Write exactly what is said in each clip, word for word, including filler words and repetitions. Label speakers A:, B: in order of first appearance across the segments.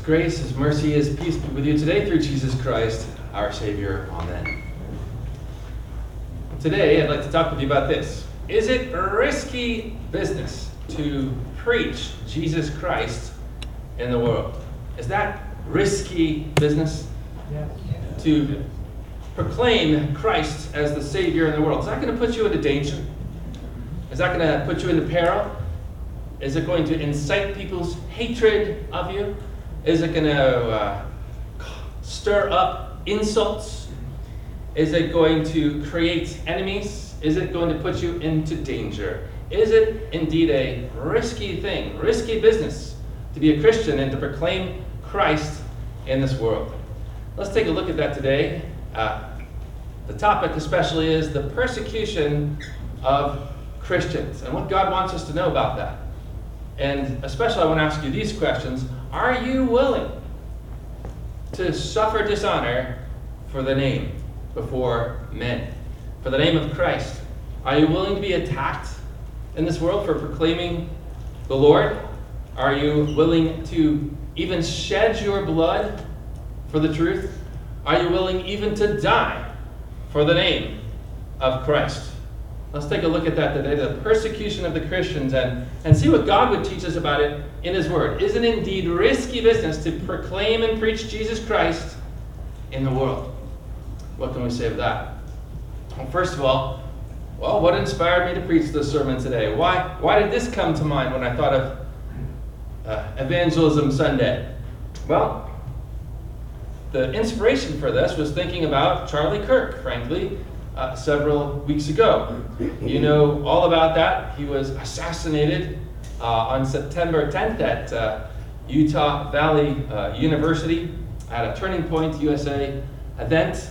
A: grace, His mercy, His peace be with you today through Jesus Christ, our Savior. Amen. Today, I'd like to talk with you about this. Is it risky business to preach Jesus Christ in the world? Is that risky business?
B: Yes.
A: To proclaim Christ as the Savior in the world. Is that going to put you into danger? Is that going to put you into peril? Is it going to incite people's hatred of you? Is it going to uh, stir up insults? Is it going to create enemies? Is it going to put you into danger? Is it indeed a risky thing, risky business to be a Christian and to proclaim Christ in this world? Let's take a look at that today. Uh, the topic especially is the persecution of Christians and what God wants us to know about that. And especially I want to ask you these questions. Are you willing to suffer dishonor for the name before men? For the name of Christ? Are you willing to be attacked in this world for proclaiming the Lord? Are you willing to even shed your blood for the truth? Are you willing even to die for the name of Christ? Let's take a look at that today, the persecution of the Christians, and, and see what God would teach us about it in His Word. Is it indeed risky business to proclaim and preach Jesus Christ in the world? What can we say of that? Well, first of all, well, what inspired me to preach this sermon today? Why, why did this come to mind when I thought of uh, Evangelism Sunday? Well, the inspiration for this was thinking about Charlie Kirk, frankly, uh, several weeks ago. You know all about that. He was assassinated uh, on September tenth at uh, Utah Valley uh, University at a Turning Point U S A event.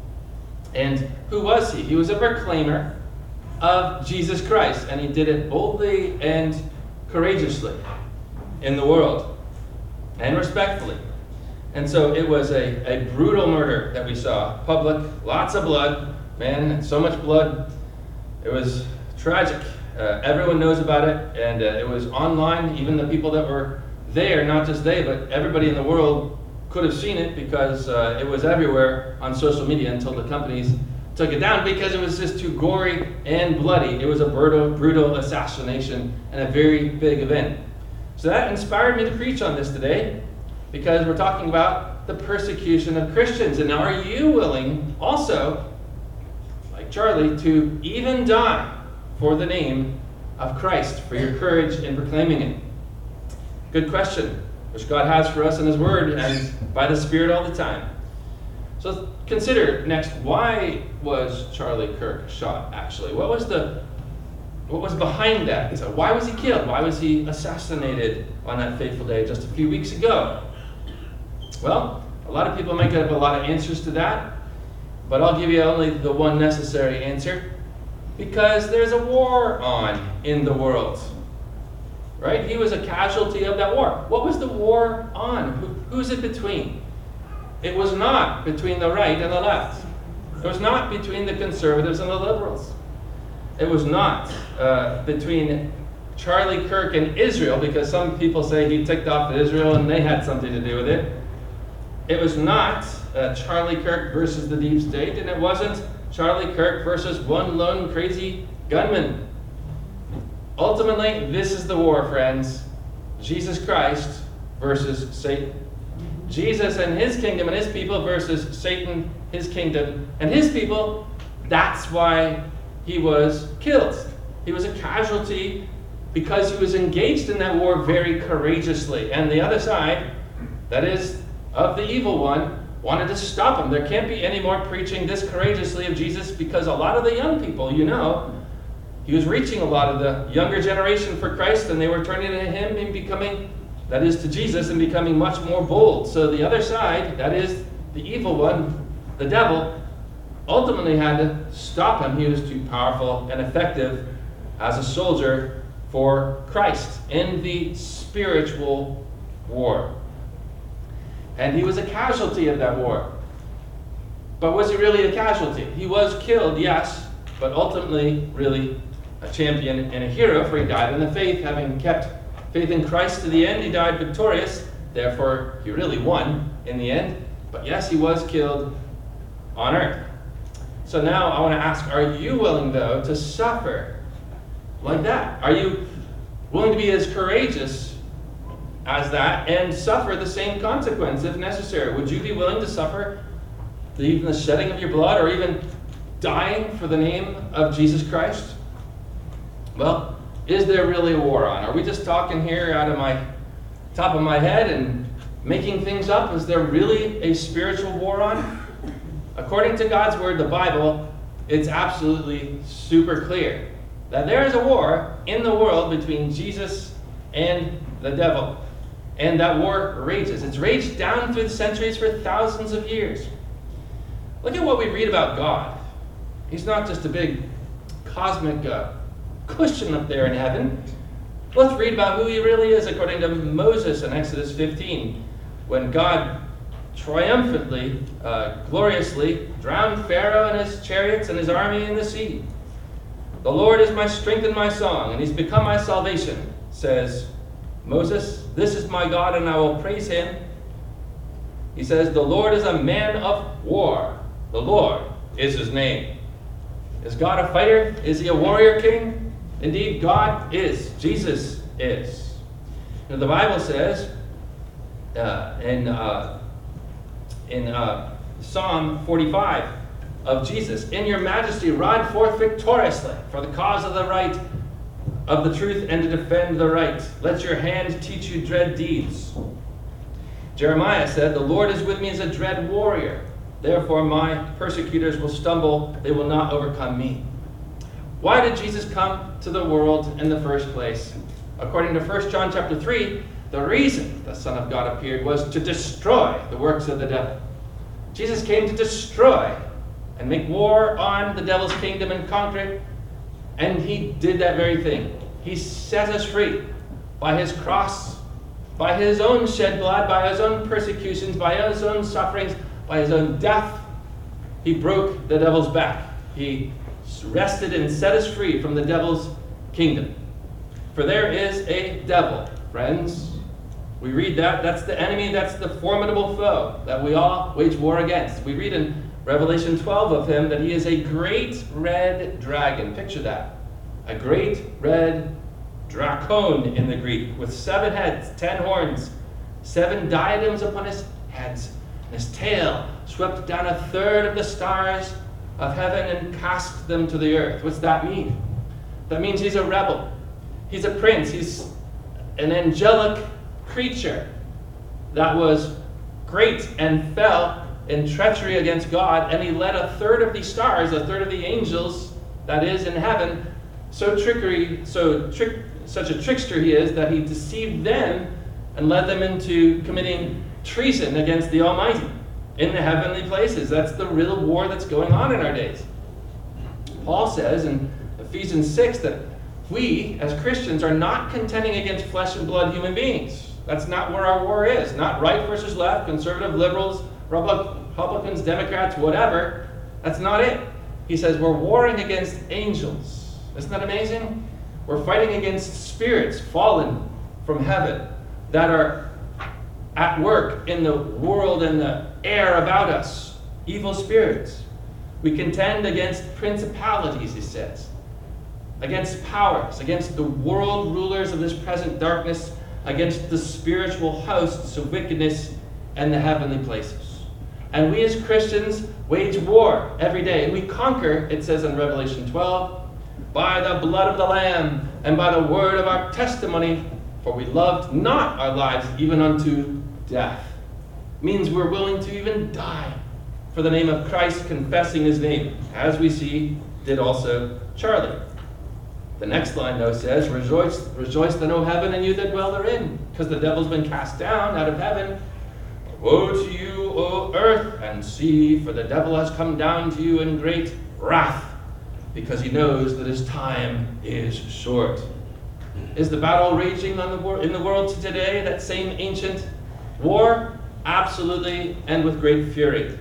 A: And who was he? He was a proclaimer of Jesus Christ, and he did it boldly and courageously in the world, and respectfully. And so it was a, a brutal murder that we saw. Public, lots of blood, man, so much blood. It was tragic. Uh, everyone knows about it, and uh, it was online. Even the people that were there, not just they, but everybody in the world could have seen it because uh, it was everywhere on social media until the companies took it down because it was just too gory and bloody. It was a brutal, brutal assassination and a very big event. So that inspired me to preach on this today because we're talking about the persecution of Christians. And are you willing also, like Charlie, to even die for the name of Christ, for your courage in proclaiming it? Good question, which God has for us in His Word and by the Spirit all the time. So consider next, why was Charlie Kirk shot, actually? What was the what was behind that? So why was he killed? Why was he assassinated on that fateful day just a few weeks ago? Well, a lot of people might get up a lot of answers to that, but I'll give you only the one necessary answer. Because there's a war on in the world. Right? He was a casualty of that war. What was the war on? Who, who's it between? It was not between the right and the left. It was not between the conservatives and the liberals. It was not uh, between Charlie Kirk and Israel, because some people say he ticked off Israel and they had something to do with it. It was not uh, Charlie Kirk versus the deep state, and it wasn't Charlie Kirk versus one lone crazy gunman. Ultimately, this is the war, friends. Jesus Christ versus Satan. Jesus and His kingdom and His people versus Satan, his kingdom, and his people. That's why he was killed. He was a casualty because he was engaged in that war very courageously. And the other side, that is, of the evil one, wanted to stop him. There can't be any more preaching this courageously of Jesus because a lot of the young people, you know, he was reaching a lot of the younger generation for Christ, and they were turning to Him and becoming, that is, to Jesus, and becoming much more bold. So the other side, that is, the evil one, the devil, ultimately had to stop him. He was too powerful and effective as a soldier for Christ in the spiritual war. And he was a casualty of that war. But was he really a casualty? He was killed, yes, but ultimately really a champion and a hero, for he died in the faith, having kept faith in Christ to the end. He died victorious, Therefore, he really won in the end. But yes, he was killed on earth. So now I want to ask, are you willing, though, to suffer like that? Are you willing to be as courageous as that and suffer the same consequence if necessary? Would you be willing to suffer the, even the shedding of your blood or even dying for the name of Jesus Christ? Well, is there really a war on? Are we just talking here out of my top of my head and making things up? Is there really a spiritual war on? According to God's word, the Bible, it's absolutely super clear that there is a war in the world between Jesus and the devil. And that war rages. It's raged down through the centuries for thousands of years. Look at what we read about God. He's not just a big cosmic uh, cushion up there in heaven. Let's read about who he really is according to Moses in Exodus fifteen, when God triumphantly, uh, gloriously drowned Pharaoh and his chariots and his army in the sea. The Lord is my strength and my song, and he's become my salvation, says Moses. This is my God, and I will praise him. He says, the Lord is a man of war. The Lord is his name. Is God a fighter? Is he a warrior king? Indeed, God is. Jesus is. Now, the Bible says uh, in, uh, in uh, Psalm forty-five of Jesus, in your majesty ride forth victoriously for the cause of the right, of the truth, and to defend the right. Let your hand teach you dread deeds. Jeremiah said, the Lord is with me as a dread warrior. Therefore my persecutors will stumble, they will not overcome me. Why did Jesus come to the world in the first place? According to First John chapter three, the reason the Son of God appeared was to destroy the works of the devil. Jesus came to destroy and make war on the devil's kingdom and conquer it. And he did that very thing. He set us free by his cross, by his own shed blood, by his own persecutions, by his own sufferings, by his own death. He broke the devil's back. He rested and set us free from the devil's kingdom. For there is a devil, friends. We read that. That's the enemy. That's the formidable foe that we all wage war against. We read in Revelation twelve of him that he is a great red dragon. Picture that. A great red dracon in the Greek, with seven heads, ten horns, seven diadems upon his heads, and his tail swept down a third of the stars of heaven and cast them to the earth. What's that mean? That means he's a rebel. He's a prince. He's an angelic creature that was great and fell in treachery against God, and he led a third of the stars, a third of the angels that is in heaven, so trickery, so trick, such a trickster he is that he deceived them and led them into committing treason against the Almighty in the heavenly places. That's the real war that's going on in our days. Paul says in Ephesians six that we, as Christians, are not contending against flesh and blood human beings. That's not where our war is. Not right versus left, conservative, liberals, Republicans, Democrats, whatever. That's not it. He says we're warring against angels. Isn't that amazing? We're fighting against spirits fallen from heaven that are at work in the world and the air about us. Evil spirits. We contend against principalities, he says. Against powers, against the world rulers of this present darkness, against the spiritual hosts of wickedness in the heavenly places. And we as Christians wage war every day. And we conquer, it says in Revelation twelve, by the blood of the Lamb and by the word of our testimony, for we loved not our lives even unto death. Means we're willing to even die for the name of Christ, confessing his name, as we see did also Charlie. The next line, though, says, Rejoice, rejoice then, O heaven, and you that dwell therein, because the devil's been cast down out of heaven. Woe to you, O earth and sea, for the devil has come down to you in great wrath, because he knows that his time is short. Is the battle raging on the wor- in the world today, that same ancient war? Absolutely, and with great fury.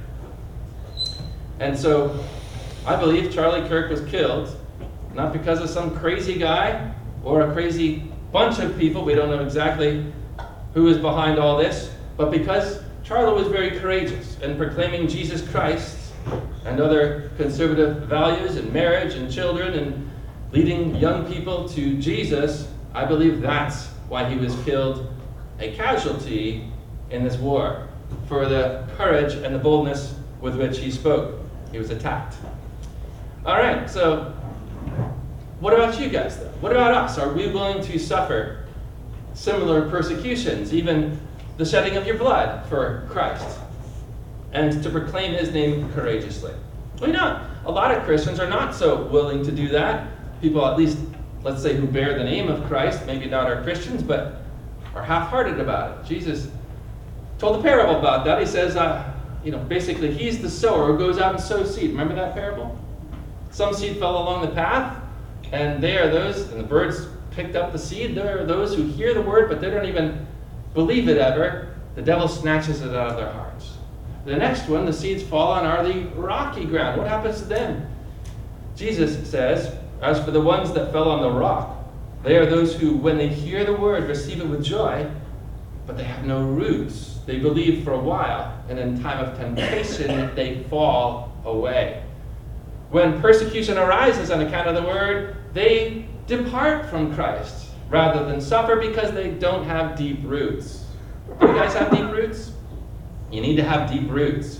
A: And so, I believe Charlie Kirk was killed not because of some crazy guy or a crazy bunch of people. We don't know exactly who is behind all this, but because Charlie was very courageous in proclaiming Jesus Christ and other conservative values in marriage and children and leading young people to Jesus, I believe that's why he was killed a casualty in this war, for the courage and the boldness with which he spoke. He was attacked. All right, so what about you guys, though? What about us? Are we willing to suffer similar persecutions, even the shedding of your blood for Christ, and to proclaim his name courageously? Well, you know, a lot of Christians are not so willing to do that. People, at least, let's say, who bear the name of Christ, maybe not are Christians, but are half-hearted about it. Jesus told a parable about that. He says, uh, you know, basically, he's the sower who goes out and sows seed. Remember that parable? Some seed fell along the path, and they are those, and the birds picked up the seed. There are those who hear the word, but they don't even believe it ever. The devil snatches it out of their hearts. The next one, the seeds fall on are the rocky ground. What happens to them? Jesus says, as for the ones that fell on the rock, they are those who, when they hear the word, receive it with joy, but they have no roots. They believe for a while, and in time of temptation, they fall away. When persecution arises on account of the word, they depart from Christ rather than suffer because they don't have deep roots. Do you guys have deep roots? You need to have deep roots.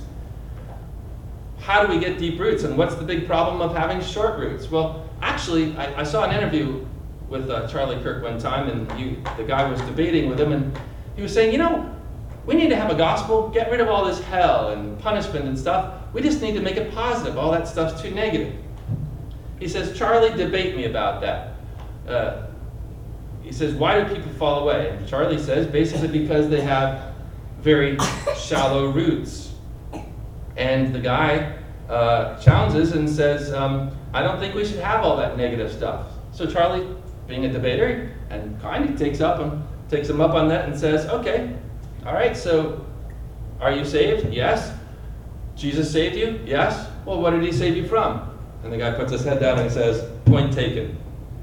A: How do we get deep roots, and what's the big problem of having short roots? Well, actually, I, I saw an interview with uh, Charlie Kirk one time, and you, the guy was debating with him, and he was saying, you know, we need to have a gospel, get rid of all this hell and punishment and stuff. We just need to make it positive. All that stuff's too negative. He says, Charlie, debate me about that. Uh, he says, why do people fall away? And Charlie says, basically because they have very shallow roots. And the guy uh, challenges and says, um, I don't think we should have all that negative stuff. So Charlie, being a debater, and kind of takes up him, takes him up on that and says, okay, all right, so are you saved? Yes. Jesus saved you? Yes. Well, what did he save you from? And the guy puts his head down and he says, point taken.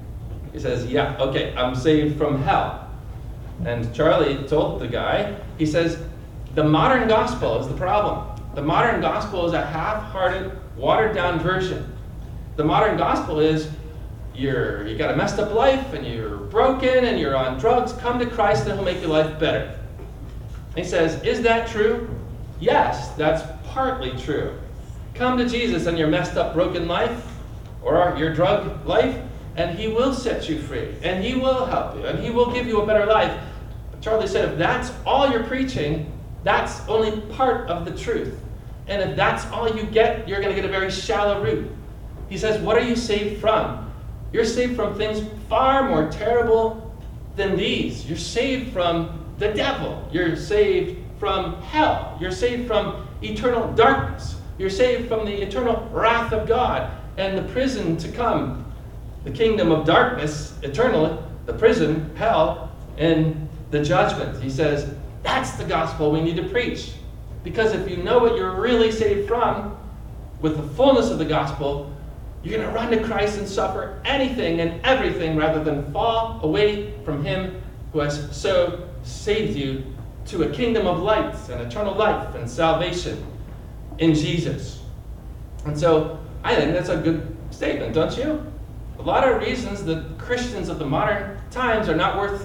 A: He says, yeah, okay, I'm saved from hell. And Charlie told the guy, he says, the modern gospel is the problem. The modern gospel is a half-hearted, watered-down version. The modern gospel is, you're, you got a messed up life, and you're broken, and you're on drugs. Come to Christ, and he'll make your life better. And he says, is that true? Yes, that's partly true. Come to Jesus in your messed up, broken life, or your drug life, and he will set you free, and he will help you, and he will give you a better life. But Charlie said, if that's all you're preaching, that's only part of the truth. And if that's all you get, you're going to get a very shallow root. He says, what are you saved from? You're saved from things far more terrible than these. You're saved from the devil. You're saved from hell. You're saved from eternal darkness. You're saved from the eternal wrath of God and the prison to come. The kingdom of darkness, eternally, the prison, hell, and the judgment. He says, that's the gospel we need to preach. Because if you know what you're really saved from, with the fullness of the gospel, you're going to run to Christ and suffer anything and everything rather than fall away from him who has so saved you to a kingdom of light and eternal life and salvation in Jesus. And so I think that's a good statement, don't you? A lot of reasons that Christians of the modern times are not worth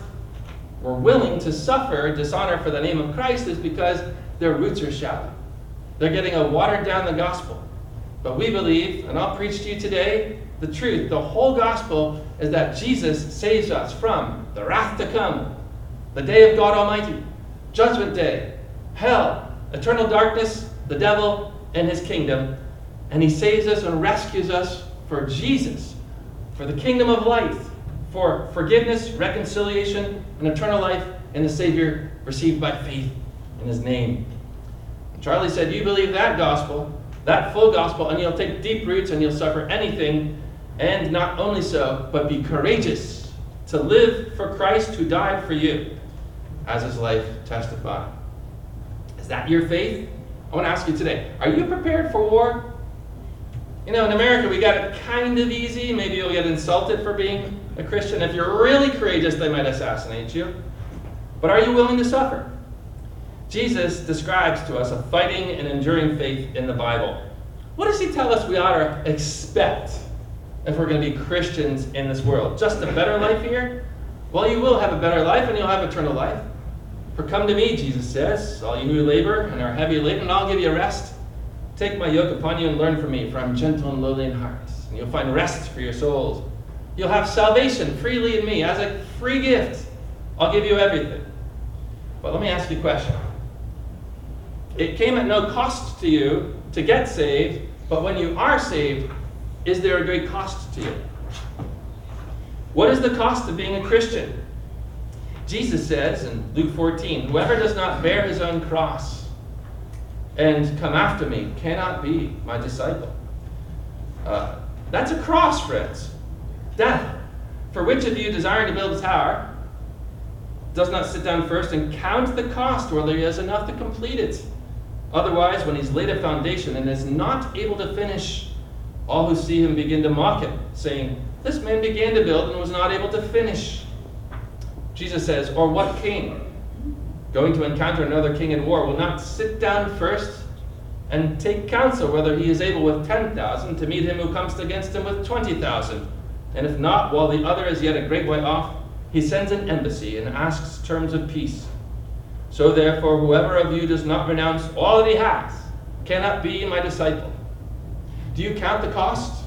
A: or willing to suffer dishonor for the name of Christ is because their roots are shallow. They're getting a watered down the gospel. But we believe, and I'll preach to you today, the truth. The whole gospel is that Jesus saves us from the wrath to come, the day of God Almighty, judgment day, hell, eternal darkness, the devil, and his kingdom. And he saves us and rescues us for Jesus, for the kingdom of light, for forgiveness, reconciliation, and eternal life in the Savior received by faith in his name. And Charlie said, you believe that gospel, that full gospel, and you'll take deep roots and you'll suffer anything, and not only so, but be courageous to live for Christ who died for you, as his life testified. Is that your faith? I want to ask you today, are you prepared for war? You know, in America, we got it kind of easy. Maybe you'll get insulted for being a Christian. If you're really courageous, they might assassinate you. But are you willing to suffer? Jesus describes to us a fighting and enduring faith in the Bible. What does he tell us we ought to expect if we're going to be Christians in this world? Just a better life here? Well, you will have a better life and you'll have eternal life. For come to me, Jesus says, all you who labor and are heavy laden, and I'll give you rest. Take my yoke upon you and learn from me, for I'm gentle and lowly in heart, and you'll find rest for your souls. You'll have salvation freely in me as a free gift. I'll give you everything. But let me ask you a question. It came at no cost to you to get saved, but when you are saved, is there a great cost to you? What is the cost of being a Christian? Jesus says in Luke fourteen, whoever does not bear his own cross and come after me cannot be my disciple. Uh, that's a cross, friends. Death. For which of you desiring to build a tower does not sit down first and count the cost whether he has enough to complete it? Otherwise, when he's laid a foundation and is not able to finish, all who see him begin to mock him, saying, this man began to build and was not able to finish. Jesus says, or what king, going to encounter another king in war, will not sit down first and take counsel whether he is able with ten thousand to meet him who comes against him with twenty thousand? And if not, while the other is yet a great way off, he sends an embassy and asks terms of peace. So therefore, whoever of you does not renounce all that he has cannot be my disciple. Do you count the cost?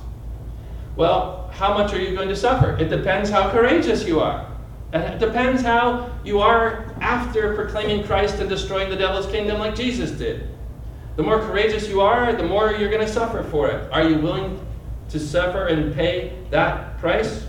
A: Well, how much are you going to suffer? It depends how courageous you are. And it depends how you are after proclaiming Christ and destroying the devil's kingdom like Jesus did. The more courageous you are, the more you're going to suffer for it. Are you willing to suffer and pay that price?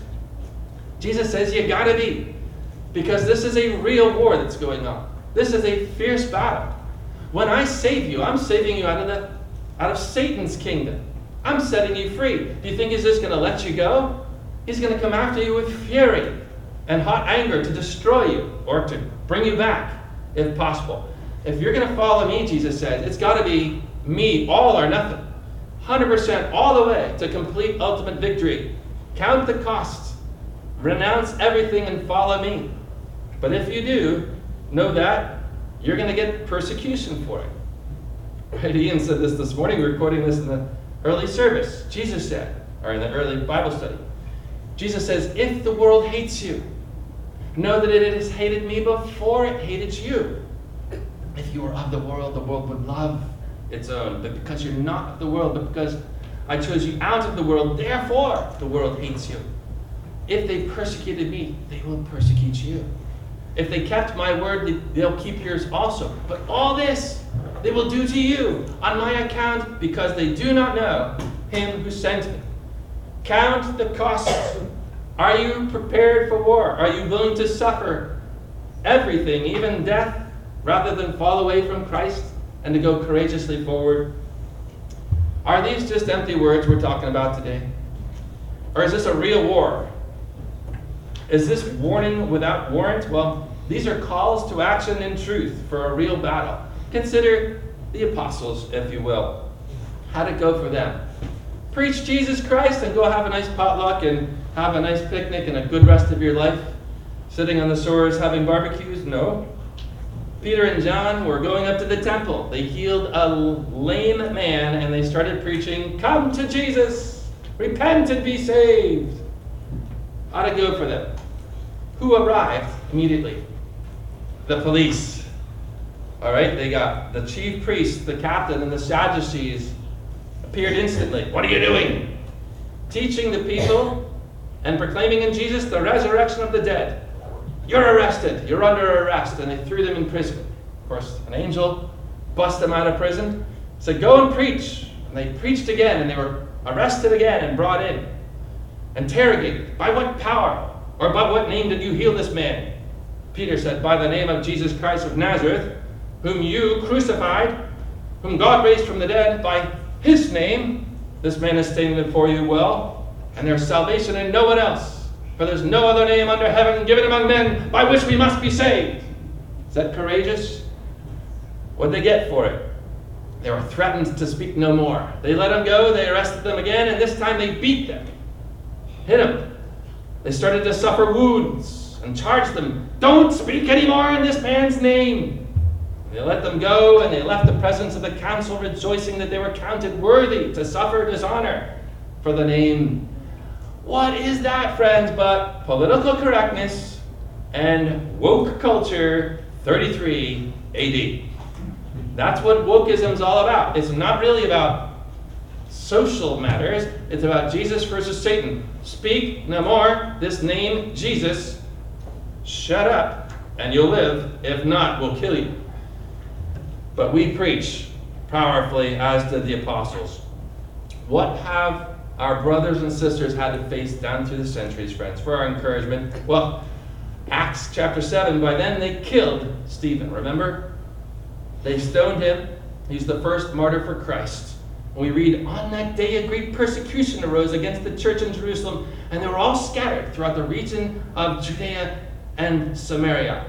A: Jesus says you gotta be, because this is a real war that's going on. This is a fierce battle. When I save you, I'm saving you out of the out of Satan's kingdom. I'm setting you free. Do you think he's just going to let you go? He's going to come after you with fury and hot anger to destroy you or to bring you back, if possible. If you're going to follow me, Jesus says, it's got to be me, all or nothing. one hundred percent all the way to complete ultimate victory. Count the cost. Renounce everything and follow me. But if you do, know that you're going to get persecution for it. Right? Ian said this this morning. We were quoting this in the early service. Jesus said, or in the early Bible study. Jesus says, if the world hates you, know that it has hated me before it hated you. If you were of the world, the world would love its own. But because you're not of the world, but because I chose you out of the world, therefore the world hates you. If they persecuted me, they will persecute you. If they kept my word, they'll keep yours also. But all this they will do to you on my account, because they do not know him who sent me. Count the cost. Are you prepared for war? Are you willing to suffer everything, even death, rather than fall away from Christ and to go courageously forward? Are these just empty words we're talking about today? Or is this a real war? Is this warning without warrant? Well, these are calls to action in truth for a real battle. Consider the apostles, if you will. How'd it go for them? Preach Jesus Christ and go have a nice potluck and have a nice picnic and a good rest of your life? Sitting on the shores having barbecues? No. Peter and John were going up to the temple. They healed a lame man and they started preaching, come to Jesus, repent and be saved. How'd it go for them? Who arrived immediately? The police. All right, they got the chief priest, the captain, and the Sadducees appeared instantly. What are you doing? Teaching the people and proclaiming in Jesus the resurrection of the dead. You're arrested. You're under arrest. And they threw them in prison. Of course, an angel bust them out of prison, said, go and preach. And they preached again, and they were arrested again and brought in. Interrogated. By what power? Or by what name did you heal this man? Peter said, by the name of Jesus Christ of Nazareth, whom you crucified, whom God raised from the dead. By his name, this man is standing before you well, and there's salvation in no one else. For there's no other name under heaven given among men by which we must be saved. Is that courageous? What'd they get for it? They were threatened to speak no more. They let them go, they arrested them again, and this time they beat them. Hit them. They started to suffer wounds. and charged them, "Don't speak anymore in this man's name." They let them go, and they left the presence of the council, rejoicing that they were counted worthy to suffer dishonor for the name. What is that, friends, but political correctness and woke culture thirty-three A D? That's what wokeism's all about. It's not really about social matters. It's about Jesus versus Satan. Speak no more this name Jesus. Shut up and you'll live. If not, we'll kill you. But we preach powerfully, as did the apostles. What have our brothers and sisters had to face down through the centuries, friends, for our encouragement? Well, Acts chapter seven, by then they killed Stephen, remember? They stoned him. He's the first martyr for Christ. And we read, on that day a great persecution arose against the church in Jerusalem, and they were all scattered throughout the region of Judea and Samaria.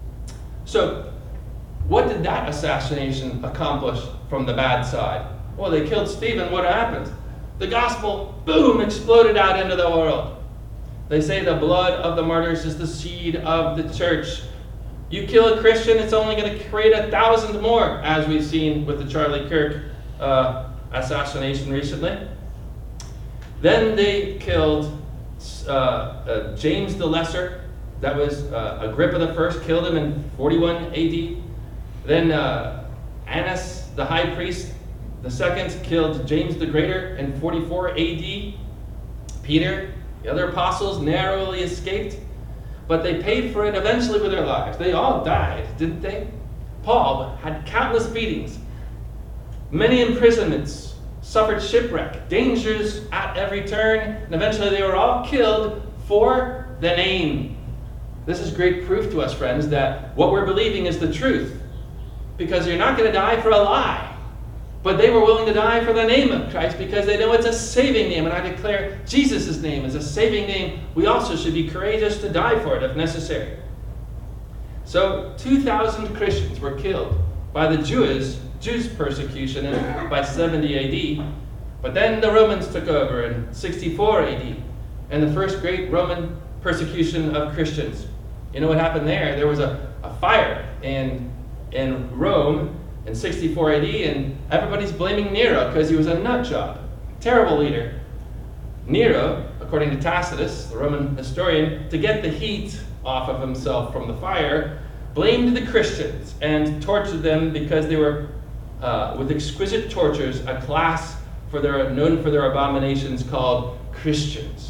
A: So, what did that assassination accomplish from the bad side? Well, they killed Stephen. What happened? The gospel, boom, exploded out into the world. They say the blood of the martyrs is the seed of the church. You kill a Christian, it's only going to create a thousand more, as we've seen with the Charlie Kirk uh, assassination recently. Then they killed uh, uh, James the Lesser. That was uh, Agrippa the First, killed him in forty-one A D. Then uh, Annas the high priest, the second, killed James the Greater in forty-four A D. Peter, the other apostles, narrowly escaped, but they paid for it eventually with their lives. They all died, didn't they? Paul had countless beatings, many imprisonments, suffered shipwreck, dangers at every turn, and eventually they were all killed for the name. This is great proof to us, friends, that what we're believing is the truth, because you're not going to die for a lie. But they were willing to die for the name of Christ because they know it's a saving name. And I declare Jesus' name is a saving name. We also should be courageous to die for it if necessary. So two thousand Christians were killed by the Jews, Jews' persecution in, by seventy A D. But then the Romans took over in sixty-four A D. And the first great Roman persecution of Christians. You know what happened there? There was a, a fire in, in Rome in sixty-four A D, and everybody's blaming Nero because he was a nut job. Terrible leader. Nero, according to Tacitus, the Roman historian, to get the heat off of himself from the fire, blamed the Christians and tortured them because they were, uh, with exquisite tortures, a class for their, known for their abominations called Christians.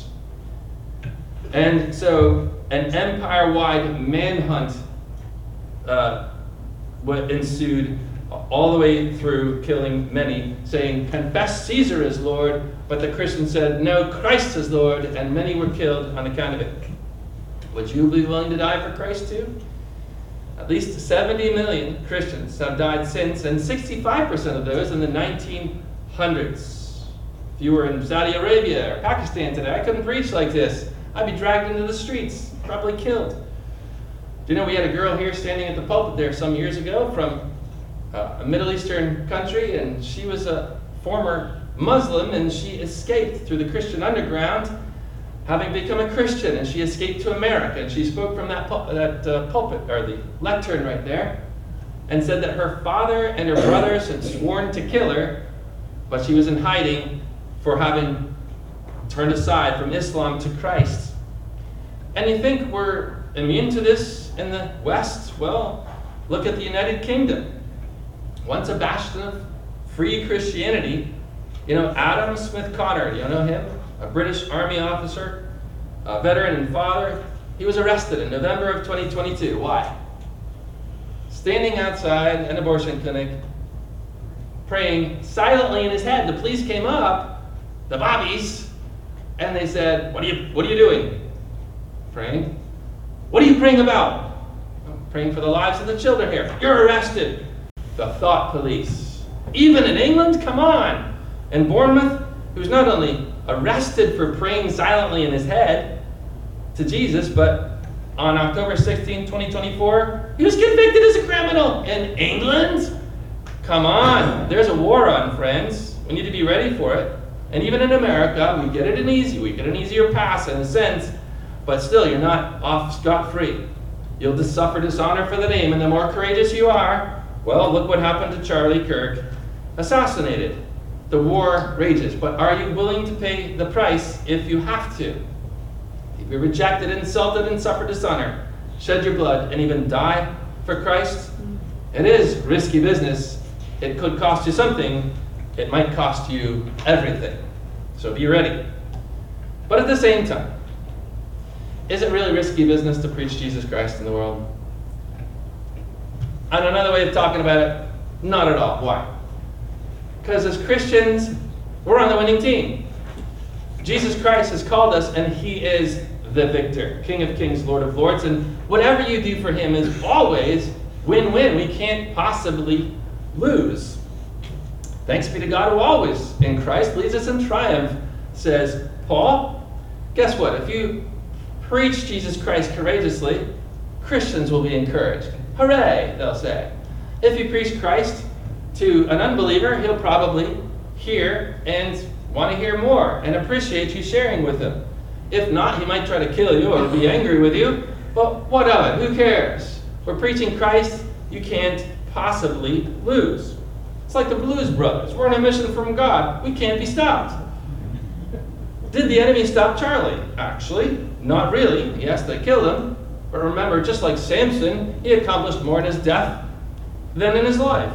A: And so an empire-wide manhunt uh, ensued all the way through, killing many, saying, confess Caesar is Lord, but the Christians said, no, Christ is Lord, and many were killed on account of it. Would you be willing to die for Christ too? At least seventy million Christians have died since, and sixty-five percent of those in the nineteen hundreds. If you were in Saudi Arabia or Pakistan today, I couldn't preach like this. I'd be dragged into the streets, probably killed. Do you know we had a girl here standing at the pulpit there some years ago from Uh, a Middle Eastern country, and she was a former Muslim, and she escaped through the Christian underground, having become a Christian, and she escaped to America, and she spoke from that, pul- that uh, pulpit, or the lectern right there, and said that her father and her brothers had sworn to kill her, but she was in hiding for having turned aside from Islam to Christ. And you think we're immune to this in the West? Well, look at the United Kingdom. Once a bastion of free Christianity. You know, Adam Smith Connor, do you know him? A British Army officer, a veteran and father. He was arrested in November of twenty twenty-two. Why? Standing outside an abortion clinic, praying silently in his head. The police came up, the bobbies, and they said, what are you, what are you doing? Praying. What are you praying about? I'm praying for the lives of the children here. You're arrested. The thought police. Even in England? Come on. And Bournemouth, who's not only arrested for praying silently in his head to Jesus, but on October sixteenth, twenty twenty-four, he was convicted as a criminal in England? Come on. There's a war on, friends. We need to be ready for it. And even in America, we get it in easy. We get an easier pass in a sense. but still you're not off scot-free. You'll just suffer dishonor for the name, and the more courageous you are, well, look what happened to Charlie Kirk. Assassinated. The war rages, but are you willing to pay the price if you have to? If you're rejected, insulted, and suffer dishonor, shed your blood, and even die for Christ? It is risky business. It could cost you something. It might cost you everything. So be ready. But at the same time, is it really risky business to preach Jesus Christ in the world? And another way of talking about it, not at all. Why? Because as Christians, we're on the winning team. Jesus Christ has called us, and he is the victor, King of Kings, Lord of Lords, and whatever you do for him is always win-win. We can't possibly lose. Thanks be to God who always, in Christ, leads us in triumph, says Paul. Guess what? If you preach Jesus Christ courageously, Christians will be encouraged. Hooray, they'll say. If you preach Christ to an unbeliever, he'll probably hear and want to hear more and appreciate you sharing with him. If not, he might try to kill you or be angry with you, but what of it? Who cares? We're preaching Christ, you can't possibly lose. It's like the Blues Brothers. We're on a mission from God. We can't be stopped. Did the enemy stop Charlie? Actually, not really. Yes, they killed him. But remember, just like Samson, he accomplished more in his death than in his life.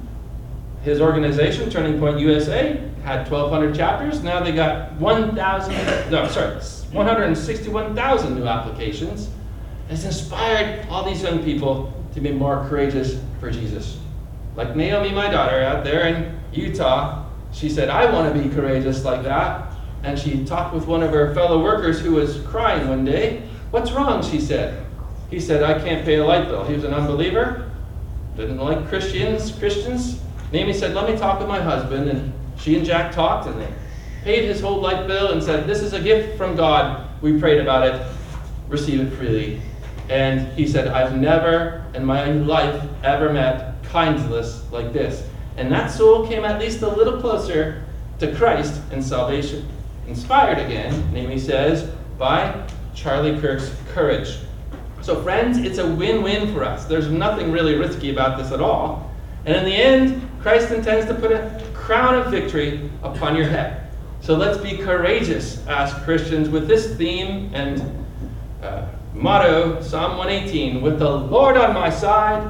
A: His organization, Turning Point U S A, had twelve hundred chapters. Now they got one thousand, no, sorry, one hundred sixty-one thousand new applications. It's inspired all these young people to be more courageous for Jesus. Like Naomi, my daughter, out there in Utah, she said, I want to be courageous like that. And she talked with one of her fellow workers who was crying one day. What's wrong, she said. He said, I can't pay a light bill. He was an unbeliever, didn't like Christians, Christians. Naomi said, let me talk with my husband. And she and Jack talked, and they paid his whole light bill and said, this is a gift from God. We prayed about it. Receive it freely. And he said, I've never in my life ever met kindness like this. And that soul came at least a little closer to Christ and salvation. Inspired again, Naomi says, by Charlie Kirk's courage. So friends, it's a win-win for us. There's nothing really risky about this at all. And in the end, Christ intends to put a crown of victory upon your head. So let's be courageous as Christians with this theme and uh, motto, Psalm one eighteen, with the Lord on my side,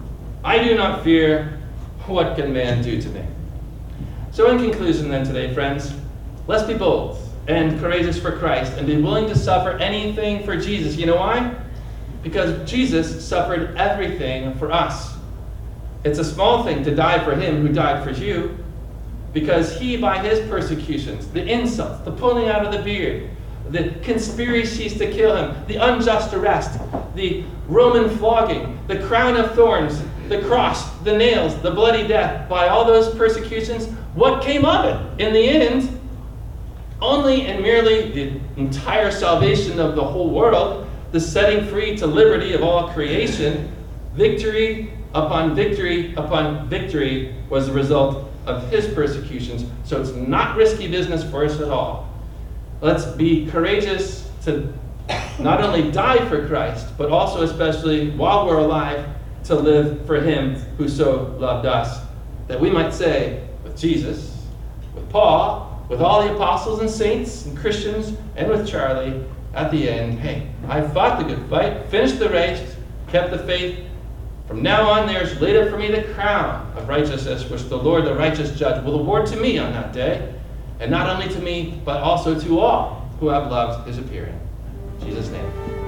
A: I do not fear. What can man do to me? So in conclusion then today, friends, let's be bold and courageous for Christ and be willing to suffer anything for Jesus. You know why? Because Jesus suffered everything for us. It's a small thing to die for him who died for you, because he, by his persecutions, the insults, the pulling out of the beard, the conspiracies to kill him, the unjust arrest, the Roman flogging, the crown of thorns, the cross, the nails, the bloody death, by all those persecutions, what came of it? In the end, only and merely the entire salvation of the whole world, the setting free to liberty of all creation, victory upon victory upon victory was the result of his persecutions. So it's not risky business for us at all. Let's be courageous to not only die for Christ, but also especially while we're alive, to live for him who so loved us, that we might say with Jesus, with Paul, with all the apostles and saints and Christians, and with Charlie at the end, hey, I fought the good fight, finished the race, kept the faith. From now on there is laid up for me the crown of righteousness, which the Lord, the righteous judge, will award to me on that day, and not only to me, but also to all who have loved his appearing. In Jesus' name.